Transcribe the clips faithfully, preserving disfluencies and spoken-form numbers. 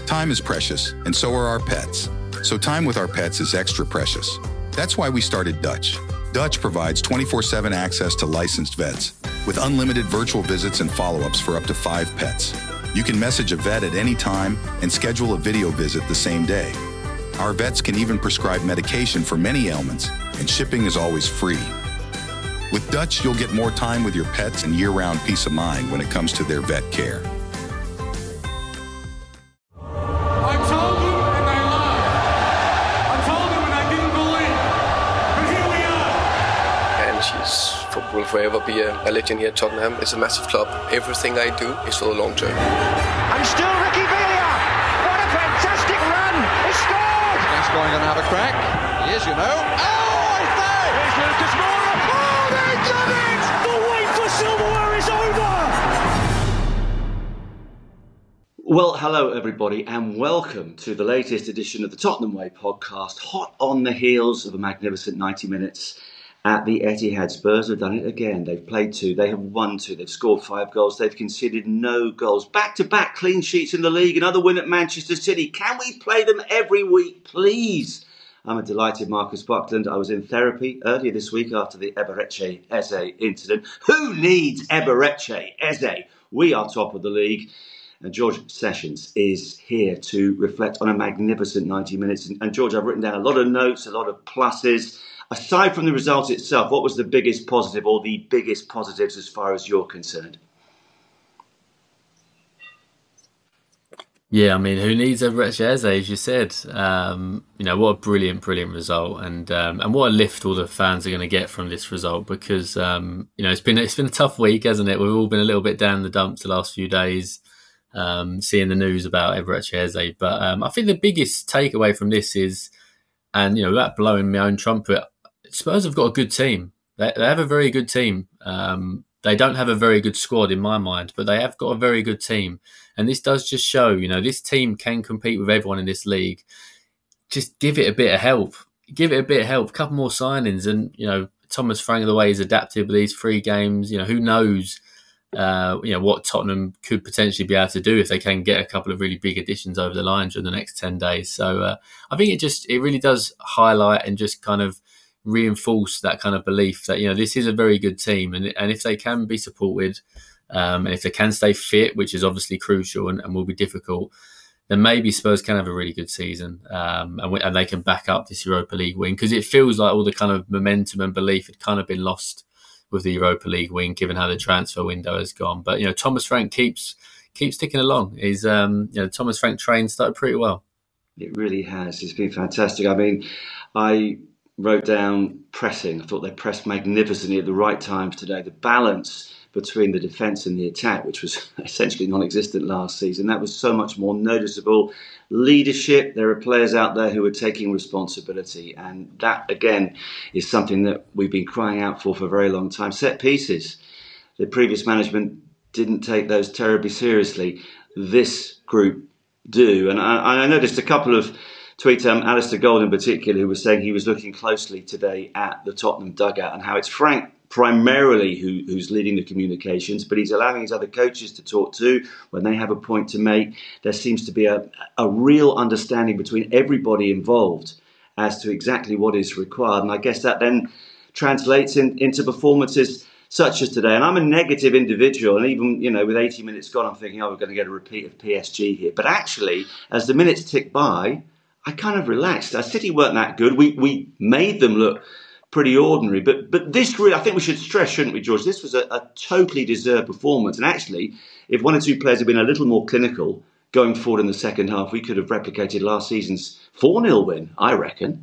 Time is precious, and so are our pets. So time with our pets is extra precious. That's why we started Dutch. Dutch provides twenty-four seven access to licensed vets with unlimited virtual visits and follow-ups for up to five pets. You can message a vet at any time and schedule a video visit the same day. Our vets can even prescribe medication for many ailments, and shipping is always free. With Dutch, you'll get more time with your pets and year-round peace of mind when it comes to their vet care. Will forever be a, a legend here at Tottenham. It's a massive club. Everything I do is for the long term. And still Ricky Villa. What a fantastic run. He scored. Gascoigne going to have a crack. He is, you know. Oh, it's there. Here's Lucas Moura. Oh, they've done it. The wait for silverware is over. Well, hello everybody and welcome to the latest edition of the Tottenham Way podcast, hot on the heels of a magnificent ninety minutes at the Etihad. Spurs have done it again. They've played two, they have won two, they've scored five goals, they've conceded no goals. Back-to-back clean sheets in the league, another win at Manchester City. Can we play them every week, please? I'm a delighted Marcus Buckland. I was in therapy earlier this week after the Eberechi Eze incident. Who needs Eberechi Eze? We are top of the league. And George Sessions is here to reflect on a magnificent ninety minutes. And George, I've written down a lot of notes, a lot of pluses. Aside from the result itself, what was the biggest positive or the biggest positives as far as you're concerned? Yeah, I mean, who needs Eberechi Eze, as you said? Um, you know, what a brilliant, brilliant result, and um, and what a lift all the fans are going to get from this result. Because um, you know, it's been it's been a tough week, hasn't it? We've all been a little bit down the dumps the last few days, um, seeing the news about Eberechi Eze. But um, I think the biggest takeaway from this is, and you know, without blowing my own trumpet, Spurs have got a good team. They, they have a very good team. Um, they don't have a very good squad in my mind, but they have got a very good team. And this does just show, you know, this team can compete with everyone in this league. Just give it a bit of help. Give it a bit of help. A couple more signings. And, you know, Thomas Frank, the way he's adapted with these three games, you know, who knows, uh, you know, what Tottenham could potentially be able to do if they can get a couple of really big additions over the line during the next ten days. So uh, I think it just, it really does highlight and just kind of reinforce that kind of belief that, you know, this is a very good team, and and if they can be supported, um, and if they can stay fit, which is obviously crucial and, and will be difficult, then maybe Spurs can have a really good season, um, and, we, and they can back up this Europa League win, because it feels like all the kind of momentum and belief had kind of been lost with the Europa League win, given how the transfer window has gone. But you know, Thomas Frank keeps keeps ticking along. He's um, you know, Thomas Frank train started pretty well. It really has. It's been fantastic. I mean, I wrote down pressing. I thought they pressed magnificently at the right times today. The balance between the defence and the attack, which was essentially non-existent last season, that was so much more noticeable. Leadership, there are players out there who are taking responsibility, and that again is something that we've been crying out for for a very long time. Set pieces. The previous management didn't take those terribly seriously. This group do, and I, I noticed a couple of tweet um, Alistair Gold in particular, who was saying he was looking closely today at the Tottenham dugout and how it's Frank primarily who, who's leading the communications, but he's allowing his other coaches to talk too when they have a point to make. There seems to be a, a real understanding between everybody involved as to exactly what is required, and I guess that then translates in, into performances such as today. And I'm a negative individual, and even, you know, with eighty minutes gone, I'm thinking, oh, we're going to get a repeat of P S G here. But actually, as the minutes tick by, I kind of relaxed. Our City weren't that good. We we made them look pretty ordinary. But but this really, I think we should stress, shouldn't we, George? This was a, a totally deserved performance. And actually, if one or two players had been a little more clinical going forward in the second half, we could have replicated last season's four nil win, I reckon.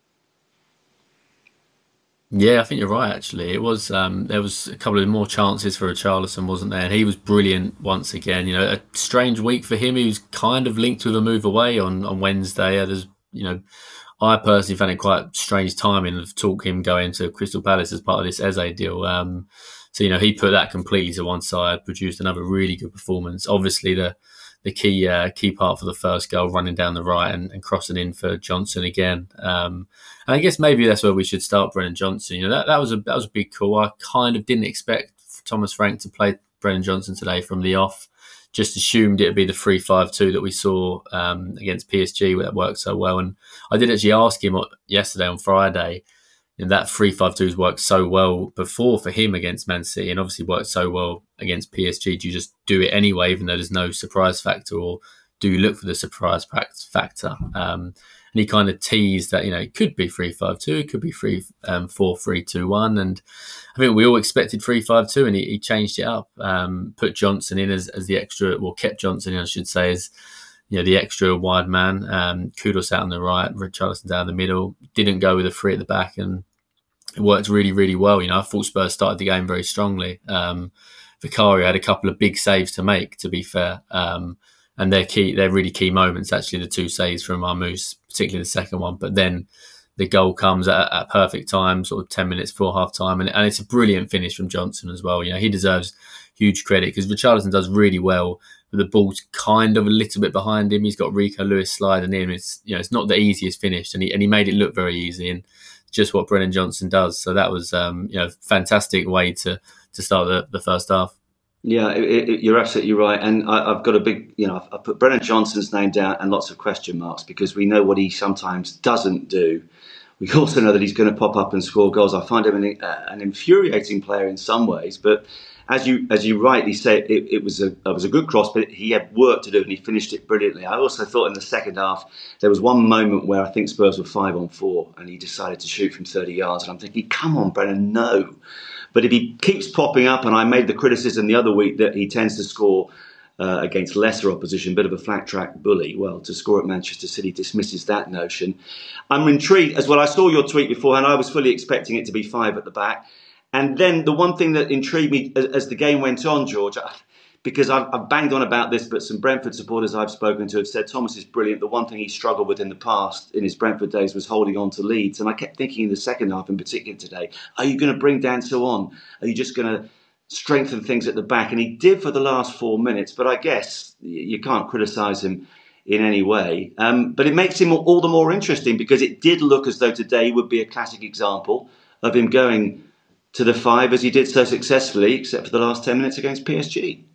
Yeah, I think you're right, actually. It was um, there was a couple of more chances for Richarlison, wasn't there? And he was brilliant once again. You know, a strange week for him. He was kind of linked with a move away on, on Wednesday. There's, you know, I personally found it quite strange timing of talk him going to Crystal Palace as part of this Eze deal. Um, so, you know, he put that completely to one side, produced another really good performance. Obviously, the the key uh, key part for the first goal, running down the right and, and crossing in for Johnson again. Um, and I guess maybe that's where we should start Brennan Johnson. You know, that, that was a that was a big call. I kind of didn't expect Thomas Frank to play Brennan Johnson today from the off, just assumed it would be the three five two that we saw um, against P S G, where that worked so well. And I did actually ask him yesterday on Friday, and that three five two has worked so well before for him against Man City, and obviously worked so well against P S G. Do you just do it anyway, even though there's no surprise factor, or do you look for the surprise factor? Um, and he kind of teased that, you know, it could be three five two, it could be three four three two one, and I think we all expected three five two, and he, he changed it up, um, put Johnson in as, as the extra, well, kept Johnson in, I should say, as you know, the extra wide man. Um, Kudus out on the right, Richarlison down the middle. Didn't go with a three at the back, and it worked really, really well. You know, I thought Spurs started the game very strongly. Um, Vicario had a couple of big saves to make, to be fair, um, and they're key. They're really key moments. Actually, the two saves from Marmoush, particularly the second one, but then the goal comes at a perfect time, sort of ten minutes before half time, and, and it's a brilliant finish from Johnson as well. You know, he deserves huge credit because Richarlison does really well. The ball's kind of a little bit behind him. He's got Rico Lewis sliding in. It's, you know, it's not the easiest finish, and he and he made it look very easy, and just what Brennan Johnson does. So that was, um, you know, fantastic way to to start the, the first half. Yeah, it, it, you're absolutely right, and I, I've got a big, you know, I've, I've put Brennan Johnson's name down and lots of question marks because we know what he sometimes doesn't do. We also know that he's going to pop up and score goals. I find him an, uh, an infuriating player in some ways, but as you as you rightly say, it, it was a it was a good cross, but he had work to do, and he finished it brilliantly. I also thought in the second half there was one moment where I think Spurs were five on four, and he decided to shoot from thirty yards, and I'm thinking, come on, Brennan, no. But if he keeps popping up, and I made the criticism the other week that he tends to score uh, against lesser opposition, bit of a flat track bully. Well, to score at Manchester City dismisses that notion. I'm intrigued as well. I saw your tweet beforehand. I was fully expecting it to be five at the back. And then the one thing that intrigued me as, as the game went on, George, because I've, I've banged on about this, but some Brentford supporters I've spoken to have said Thomas is brilliant. The one thing he struggled with in the past, in his Brentford days, was holding on to leads. And I kept thinking in the second half in particular today, are you going to bring Danso on? Are you just going to strengthen things at the back? And he did for the last four minutes, but I guess you can't criticise him in any way. Um, but it makes him all the more interesting because it did look as though today would be a classic example of him going to the five as he did so successfully, except for the last ten minutes against P S G.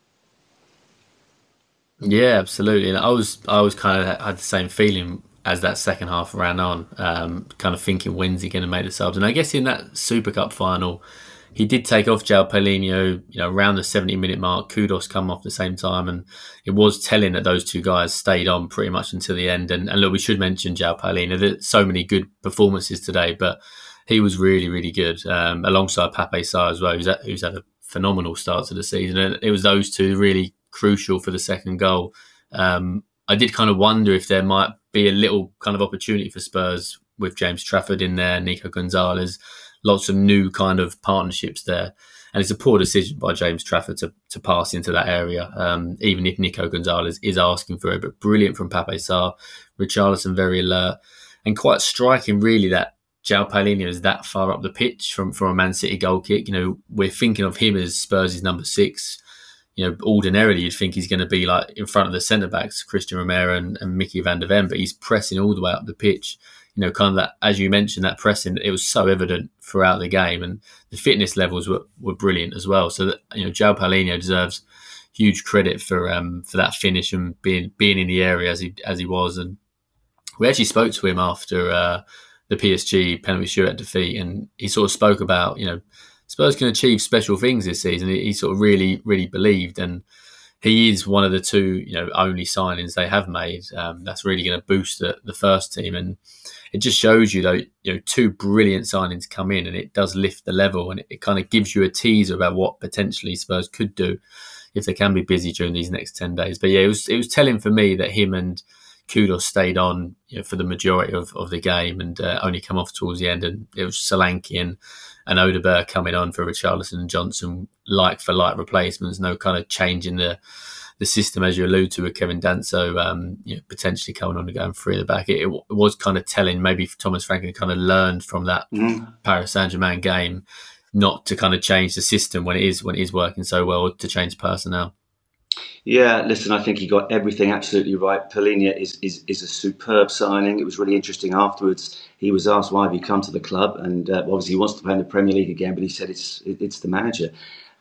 Yeah, absolutely. And I was, I was kind of had the same feeling as that second half ran on, um, kind of thinking, when's he going to make the subs? And I guess in that Super Cup final, he did take off João Paulinho, you know, around the seventy minute mark. Kudus come off the same time, and it was telling that those two guys stayed on pretty much until the end. And, and look, we should mention João Paulinho. There's so many good performances today, but he was really, really good, um, alongside Pape Sarr as well, who's had, who's had a phenomenal start to the season. And it was those two really crucial for the second goal. Um, I did kind of wonder if there might be a little kind of opportunity for Spurs with James Trafford in there, Nico Gonzalez, lots of new kind of partnerships there. And it's a poor decision by James Trafford to, to pass into that area, um, even if Nico Gonzalez is asking for it. But brilliant from Pape Sarr, Richarlison very alert, and quite striking really that João Paulinho is that far up the pitch from, from a Man City goal kick. You know, we're thinking of him as Spurs' number six. You know, ordinarily you'd think he's going to be like in front of the centre-backs, Christian Romero and, and Mickey van der Ven, but he's pressing all the way up the pitch. You know, kind of that, as you mentioned, that pressing, it was so evident throughout the game, and the fitness levels were, were brilliant as well. So that, you know, João Paulinho deserves huge credit for um, for that finish and being being in the area as he as he was. And we actually spoke to him after uh, the P S G penalty shootout defeat, and he sort of spoke about, you know, Spurs can achieve special things this season. He, he sort of really, really believed, and he is one of the two, you know, only signings they have made. Um, that's really going to boost the, the first team, and it just shows you, though, you know, two brilliant signings come in, and it does lift the level, and it, it kind of gives you a teaser about what potentially Spurs could do if they can be busy during these next ten days. But yeah, it was it was telling for me that him and Kudus stayed on, you know, for the majority of, of the game, and uh, only come off towards the end. And it was Solanke and, and Odegaard coming on for Richarlison and Johnson, like for like replacements. No kind of change in the the system, as you allude to, with Kevin Danso, um, you know, potentially coming on and going free at the back. It, it was kind of telling. Maybe Thomas Franklin kind of learned from that mm. Paris Saint-Germain game not to kind of change the system when it is when it is working so well, to change personnel. Yeah, listen, I think he got everything absolutely right. Paulinho is, is is a superb signing. It was really interesting afterwards. He was asked, why have you come to the club? And uh, obviously he wants to play in the Premier League again, but he said it's it, it's the manager.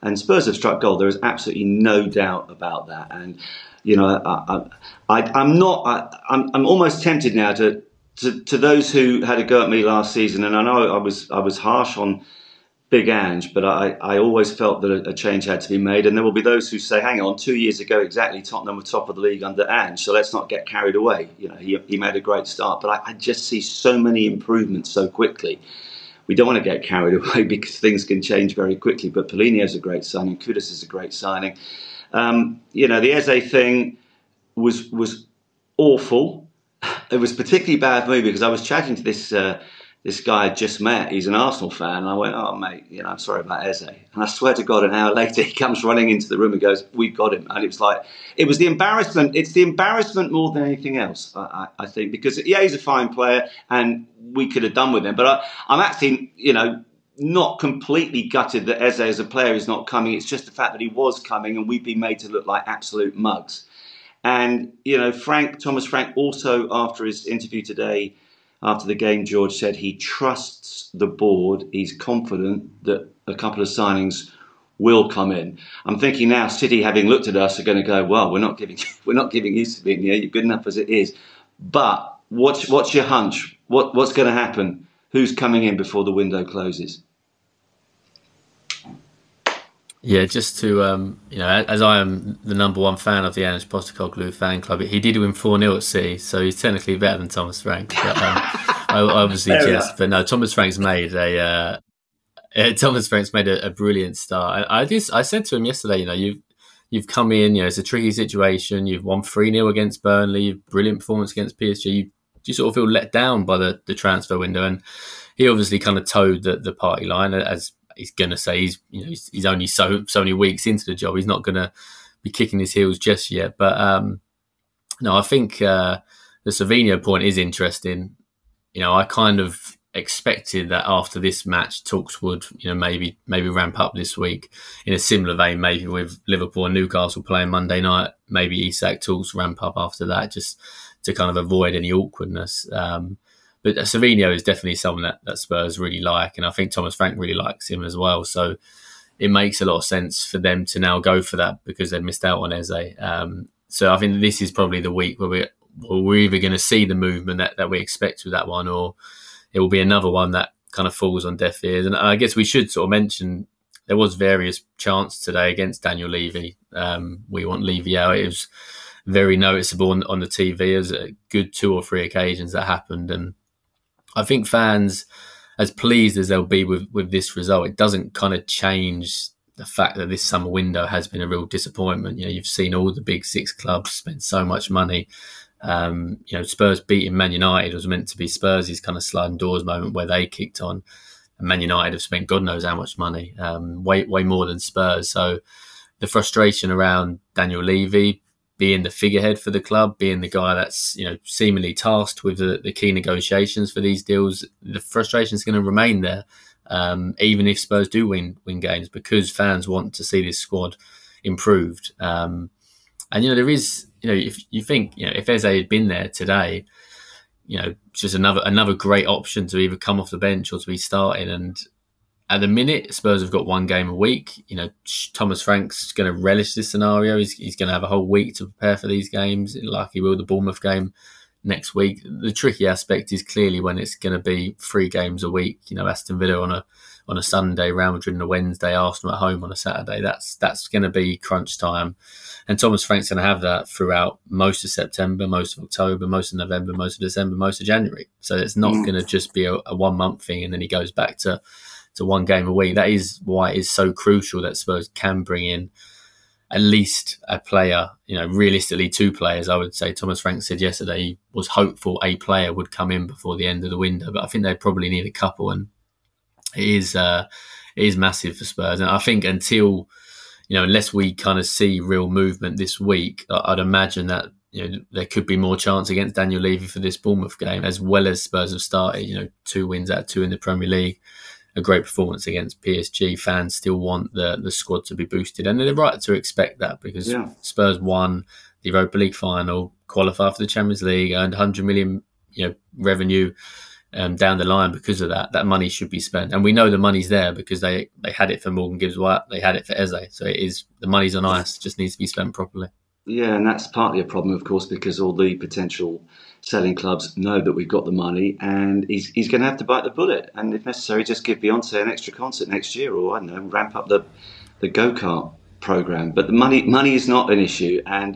And Spurs have struck gold. There is absolutely no doubt about that. And you know, I, I, I'm not. I, I'm, I'm almost tempted now to, to to those who had a go at me last season. And I know I was I was harsh on Big Ange, but I, I always felt that a, a change had to be made. And there will be those who say, hang on, two years ago exactly, Tottenham were top of the league under Ange, so let's not get carried away. You know, he, he made a great start, but I, I just see so many improvements so quickly. We don't want to get carried away because things can change very quickly. But Paulinho's a great signing, Kudus is a great signing. Um, you know, the Eze thing was was awful. It was particularly bad for me because I was chatting to this uh, this guy I just met. He's an Arsenal fan, and I went, "Oh mate, you know, I'm sorry about Eze." And I swear to God, an hour later, he comes running into the room and goes, "We've got him." And it was like, it was the embarrassment. It's the embarrassment more than anything else, I, I, I think, because yeah, he's a fine player, and we could have done with him. But I, I'm actually, you know, not completely gutted that Eze as a player is not coming. It's just the fact that he was coming, and we've been made to look like absolute mugs. And you know, Frank Thomas Frank also, after his interview today, after the game, George said he trusts the board. He's confident that a couple of signings will come in. I'm thinking now, City, having looked at us, are going to go, well, we're not giving, we're not giving you Savigno. You're good enough as it is. But what's what's your hunch? What what's going to happen? Who's coming in before the window closes? Yeah, just to, um, you know, as I am the number one fan of the Ange Postecoglou fan club, he did win four nil at City, so he's technically better than Thomas Frank. But, um, I obviously jest, but no, Thomas Frank's made a uh, uh, Thomas Frank's made a, a brilliant start. I, I just I said to him yesterday, you know, you've you've come in, you know, it's a tricky situation. You've won three nil against Burnley, you've brilliant performance against P S G. You, you sort of feel let down by the, the transfer window, and he obviously kind of towed the, the party line as. He's going to say he's you know he's, he's only so so many weeks into the job. He's not going to be kicking his heels just yet. But um, no, I think uh, the Savigno point is interesting. You know, I kind of expected that after this match, talks would you know maybe maybe ramp up this week in a similar vein. Maybe with Liverpool and Newcastle playing Monday night, maybe Isak talks ramp up after that, just to kind of avoid any awkwardness. Um, But Savigno is definitely someone that, that Spurs really like, and I think Thomas Frank really likes him as well. So it makes a lot of sense for them to now go for that because they've missed out on Eze. Um, so I think this is probably the week where we're, where we're either going to see the movement that, that we expect with that one, or it will be another one that kind of falls on deaf ears. And I guess we should sort of mention there was various chants today against Daniel Levy. Um, we want Levy out. It was very noticeable on, on the T V. There's a good two or three occasions that happened, and I think fans, as pleased as they'll be with, with this result, it doesn't kind of change the fact that this summer window has been a real disappointment. You know, you've seen all the big six clubs spend so much money. Um, you know, Spurs beating Man United was meant to be Spurs' kind of sliding doors moment where they kicked on. And Man United have spent God knows how much money, um, way way more than Spurs. So the frustration around Daniel Levy being the figurehead for the club, being the guy that's you know seemingly tasked with the, the key negotiations for these deals, the frustration is going to remain there, um, even if Spurs do win win games, because fans want to see this squad improved. Um, and you know there is, you know, if you think you know if Eze had been there today, you know, it's just another another great option to either come off the bench or to be starting. And at the minute, Spurs have got one game a week. You know, Thomas Frank's going to relish this scenario. He's, he's going to have a whole week to prepare for these games, like he will the Bournemouth game next week. The tricky aspect is clearly when it's going to be three games a week. You know, Aston Villa on a on a Sunday, Real Madrid on a Wednesday, Arsenal at home on a Saturday. That's that's going to be crunch time, and Thomas Frank's going to have that throughout most of September, most of October, most of November, most of December, most of January. So it's not mm. going to just be a, a one month thing, and then he goes back to. to one game a week. That is why it is so crucial that Spurs can bring in at least a player, you know, realistically two players. I would say Thomas Frank said yesterday he was hopeful a player would come in before the end of the window, but I think they probably need a couple, and it is, uh, it is massive for Spurs. And I think until, you know, unless we kind of see real movement this week, I'd imagine that, you know, there could be more chance against Daniel Levy for this Bournemouth game, as well as Spurs have started, you know, two wins out of two in the Premier League. A great performance against P S G. Fans still want the, the squad to be boosted, and they're right to expect that because yeah. Spurs won the Europa League final, qualified for the Champions League, earned one hundred million you know revenue um, down the line because of that. That money should be spent, and we know the money's there because they, they had it for Morgan Gibbs-White, they had it for Eze. So it is the money's on ice, just needs to be spent properly. Yeah, and that's partly a problem, of course, because all the potential selling clubs know that we've got the money, and he's he's going to have to bite the bullet, and if necessary, just give Beyonce an extra concert next year, or I don't know, ramp up the the go-kart program. But the money money is not an issue, and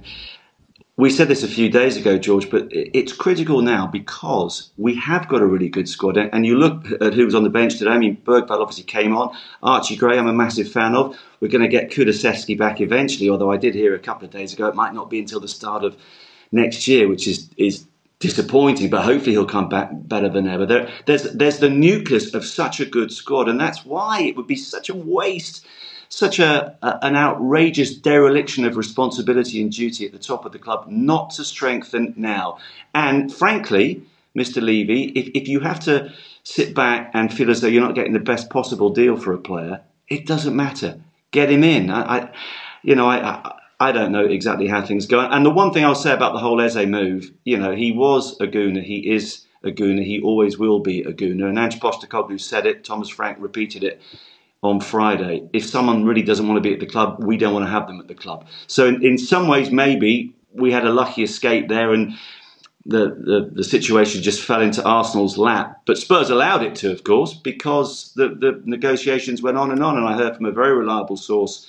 we said this a few days ago, George, but it's critical now because we have got a really good squad. And you look at who was on the bench today. I mean, Bergvall obviously came on. Archie Gray, I'm a massive fan of. We're going to get Kulusevski back eventually, although I did hear a couple of days ago it might not be until the start of next year, which is is disappointing, but hopefully he'll come back better than ever. There, there's, there's the nucleus of such a good squad, and that's why it would be such a waste, such a, a an outrageous dereliction of responsibility and duty at the top of the club not to strengthen now. And frankly, Mister Levy, if, if you have to sit back and feel as though you're not getting the best possible deal for a player, it doesn't matter. Get him in. I, I you know, I, I I don't know exactly how things go. And the one thing I'll say about the whole Eze move, you know, he was a Gooner, he is a Gooner, he always will be a Gooner. And Ange Postecoglou said it, Thomas Frank repeated it on Friday. If someone really doesn't want to be at the club, we don't want to have them at the club. So in, in some ways, maybe we had a lucky escape there and the, the, the situation just fell into Arsenal's lap. But Spurs allowed it to, of course, because the, the negotiations went on and on. And I heard from a very reliable source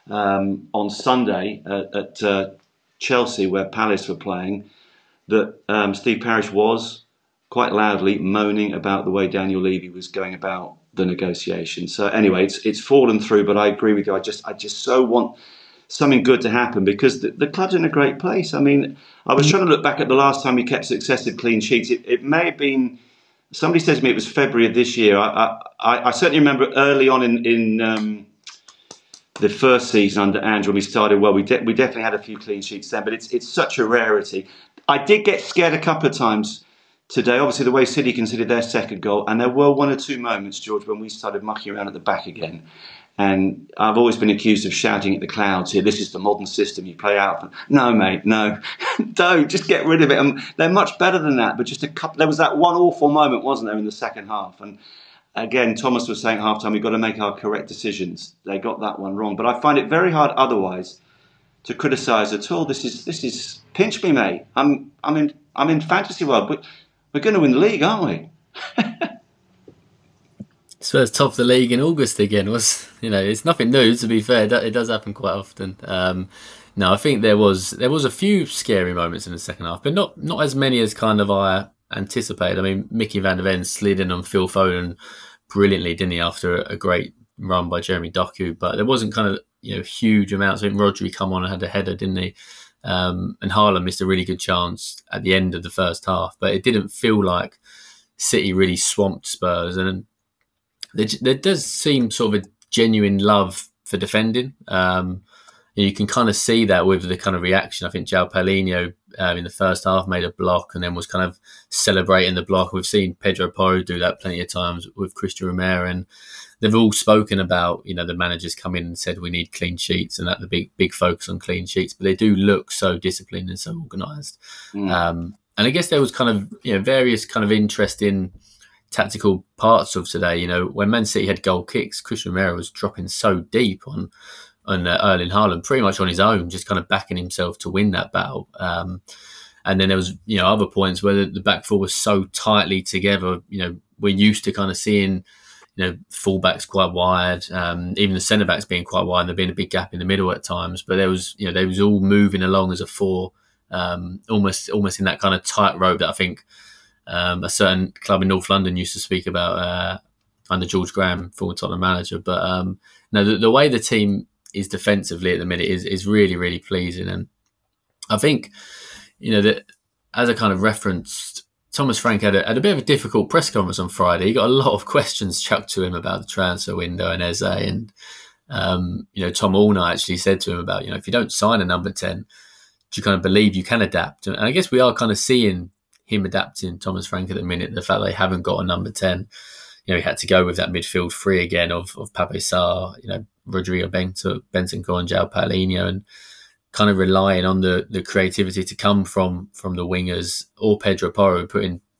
um, on Sunday at, at uh, Chelsea, where Palace were playing, that um, Steve Parish was quite loudly moaning about the way Daniel Levy was going about the negotiation. So anyway, it's it's fallen through, but I agree with you. I just I just so want something good to happen because the, the club's in a great place. I mean, I was trying to look back at the last time we kept successive clean sheets. It, it may have been, somebody said to me it was February of this year. I I, I certainly remember early on in, in um, the first season under Ange when we started, well, we, de- we definitely had a few clean sheets then, but it's it's such a rarity. I did get scared a couple of times today, obviously, the way City conceded their second goal, and there were one or two moments, George, when we started mucking around at the back again. And I've always been accused of shouting at the clouds here, this is the modern system, you play out. No, mate, no. Don't, just get rid of it. And they're much better than that, but just a couple, there was that one awful moment, wasn't there, in the second half? And again, Thomas was saying at half-time, we've got to make our correct decisions. They got that one wrong. But I find it very hard otherwise to criticise at all. This is, this is, pinch me, mate. I'm, I'm in, I'm in fantasy world, but we're going to win the league, aren't we? Spurs top of the league in August again. Was you know, it's nothing new. To be fair, it does happen quite often. Um, no, I think there was there was a few scary moments in the second half, but not not as many as kind of I anticipated. I mean, Mickey van der Ven slid in on Phil Foden brilliantly, didn't he? After a, a great run by Jeremy Doku, but there wasn't kind of you know huge amounts. I think Rodri come on and had a header, didn't he? Um, and Haaland missed a really good chance at the end of the first half, but it didn't feel like City really swamped Spurs. And there, there does seem sort of a genuine love for defending. Um, you can kind of see that with the kind of reaction. I think João Paulinho um, in the first half made a block and then was kind of celebrating the block. We've seen Pedro Porro do that plenty of times with Christian Romero, and they've all spoken about, you know, the managers come in and said we need clean sheets and that the big big focus on clean sheets, but they do look so disciplined and so organised. Mm. Um, and I guess there was kind of, you know, various kind of interesting tactical parts of today. You know, when Man City had goal kicks, Christian Romero was dropping so deep on on uh, Erling Haaland, pretty much on his own, just kind of backing himself to win that battle. Um, and then there was, you know, other points where the, the back four was so tightly together. You know, we're used to kind of seeing, you know, fullbacks quite wide, um, even the centre backs being quite wide. There being a big gap in the middle at times, but there was, you know, they was all moving along as a four, um, almost, almost in that kind of tightrope that I think um, a certain club in North London used to speak about uh, under George Graham, former Tottenham manager. But um, no, the, the way the team is defensively at the minute is is really, really pleasing, and I think, you know, that as I kind of referenced, Thomas Frank had a, had a bit of a difficult press conference on Friday. He got a lot of questions chucked to him about the transfer window and Eze. And, um, you know, Tom Allner actually said to him about, you know, if you don't sign a number ten, do you kind of believe you can adapt? And I guess we are kind of seeing him adapting, Thomas Frank, at the minute. The fact that they haven't got a number ten. You know, he had to go with that midfield three again of, of Pape Sarr, you know, Rodrigo Bentancur and João Paulinho, and kind of relying on the, the creativity to come from from the wingers or Pedro Porro putting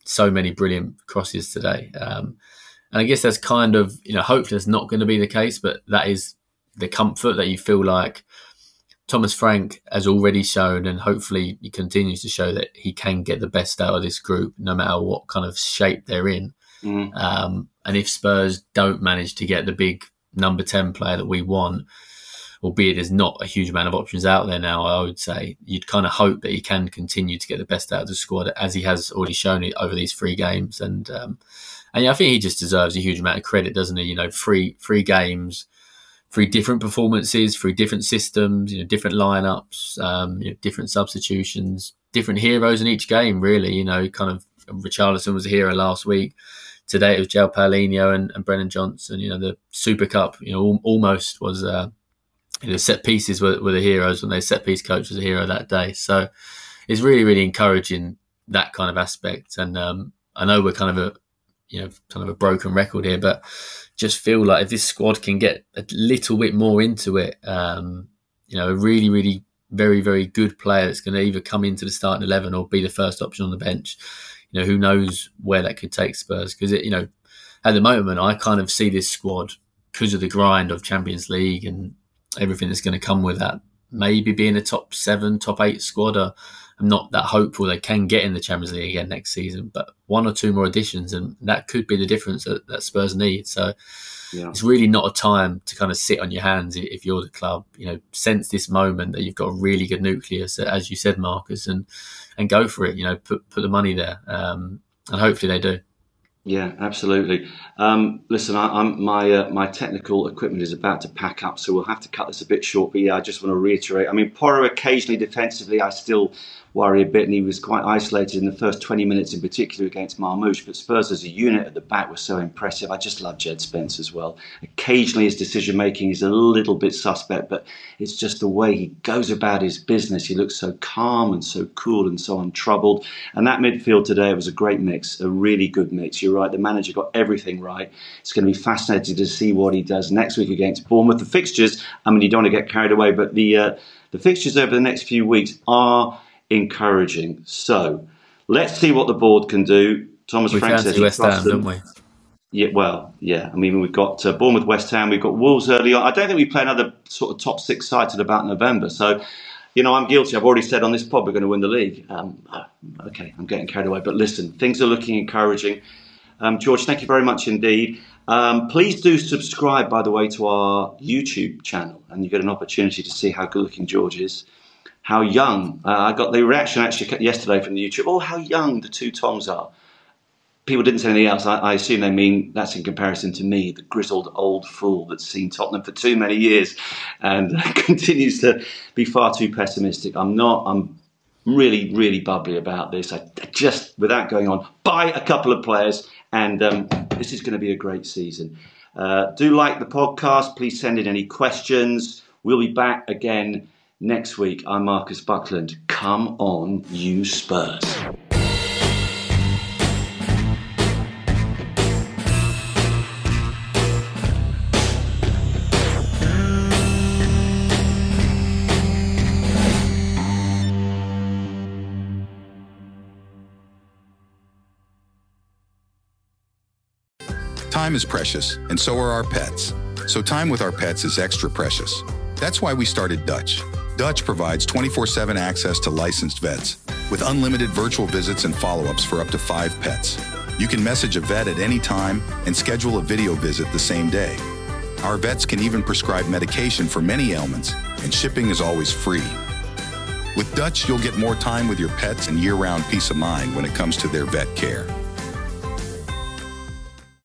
so many brilliant crosses today. Um, and I guess that's kind of, you know, hopefully that's not going to be the case, but that is the comfort that you feel like Thomas Frank has already shown, and hopefully he continues to show that he can get the best out of this group, no matter what kind of shape they're in. Mm. Um, and if Spurs don't manage to get the big number ten player that we want, albeit there's not a huge amount of options out there now, I would say you'd kind of hope that he can continue to get the best out of the squad, as he has already shown it over these three games. And um, and yeah, I think he just deserves a huge amount of credit, doesn't he? You know, three three games, three different performances, three different systems, you know, different lineups, um, you know, different substitutions, different heroes in each game. Really, you know, kind of Richarlison was a hero last week. Today it was João Paulinho and, and Brennan Johnson. You know, the Super Cup, you know, al- almost was. Uh, you know, set pieces were, were the heroes when they set piece coach was a hero that day. So it's really, really encouraging, that kind of aspect. And um, I know we're kind of a, you know, kind of a broken record here, but just feel like if this squad can get a little bit more into it, um, you know, a really, really very, very good player that's going to either come into the starting eleven or be the first option on the bench. You know, who knows where that could take Spurs? Because, you know, at the moment, I kind of see this squad, because of the grind of Champions League and everything that's going to come with that, maybe being a top seven, top eight squad. Uh, I'm not that hopeful they can get in the Champions League again next season, but one or two more additions, and that could be the difference that, that Spurs need. So yeah. It's really not a time to kind of sit on your hands if you're the club. You know, sense this moment that you've got a really good nucleus, as you said, Marcus, and and go for it. You know, put put the money there, um, and hopefully they do. Yeah, absolutely. Um, listen, I, I'm, my uh, my technical equipment is about to pack up, so we'll have to cut this a bit short. But yeah, I just want to reiterate. I mean, Porro occasionally defensively, I still worry a bit, and he was quite isolated in the first twenty minutes, in particular against Marmoush. But Spurs as a unit at the back was so impressive. I just love Jed Spence as well. Occasionally his decision making is a little bit suspect, but it's just the way he goes about his business. He looks so calm and so cool and so untroubled. And that midfield today was a great mix, a really good mix. You're right, the manager got everything right. It's going to be fascinating to see what he does next week against Bournemouth. The fixtures, I mean, you don't want to get carried away, but the uh, the fixtures over the next few weeks are encouraging. So let's see what the board can do. Thomas we Frank says West Ham, don't we? Yeah, well, yeah. I mean, we've got uh, Bournemouth, West Ham. We've got Wolves early on. I don't think we play another sort of top six side till about November. So, you know, I'm guilty. I've already said on this pod we're going to win the league. Um, okay, I'm getting carried away. But listen, things are looking encouraging. Um, George, thank you very much indeed. Um, please do subscribe, by the way, to our YouTube channel, and you get an opportunity to see how good-looking George is. How young. Uh, I got the reaction actually yesterday from the YouTube. Oh, how young the two Toms are. People didn't say anything else. I, I assume they mean that's in comparison to me, the grizzled old fool that's seen Tottenham for too many years and continues to be far too pessimistic. I'm not. I'm really, really bubbly about this. I just, without going on, buy a couple of players, and um, this is going to be a great season. Uh, do like the podcast. Please send in any questions. We'll be back again next week. I'm Marcus Buckland. Come on, you Spurs. Time is precious, and so are our pets. So time with our pets is extra precious. That's why we started Dutch. Dutch provides twenty-four seven access to licensed vets with unlimited virtual visits and follow-ups for up to five pets. You can message a vet at any time and schedule a video visit the same day. Our vets can even prescribe medication for many ailments, and shipping is always free. With Dutch, you'll get more time with your pets and year-round peace of mind when it comes to their vet care.